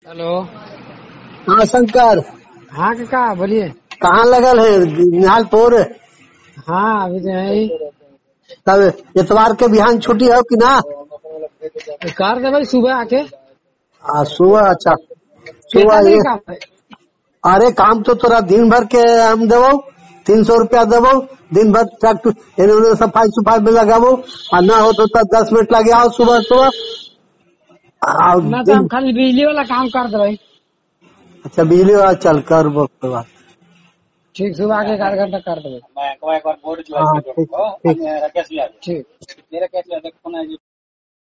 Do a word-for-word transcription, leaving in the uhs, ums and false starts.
Hello. हाँ शंकर, हाँ काका बोलिए। कहाँ लगल है? निहालपुर। हाँ अभी तो है ही। तब इतवार के बिहान छुट्टी हो कि ना? कार दे भाई सुबह आके। आ, सुबह? अच्छा कितना सुबह दिन ये। काम है? अरे काम तो तोरा दिन भर के हम देवो, तीन सौ रुपया देवो। दिन भर ट्रैक्टर एने ओने सफाई सुफाई में लगाबो। और ना हो तो दस मिनट लगे आओ सुबह सुबह। आओ ना तो हम दिन। खाली बिजली वाला काम कर दे भाई। अच्छा बिजली वाला चल कर वो के बाद। ठीक सुबह आके एक आध घंटा कर दे भाई। हाँ ठीक ठीक। ठीक।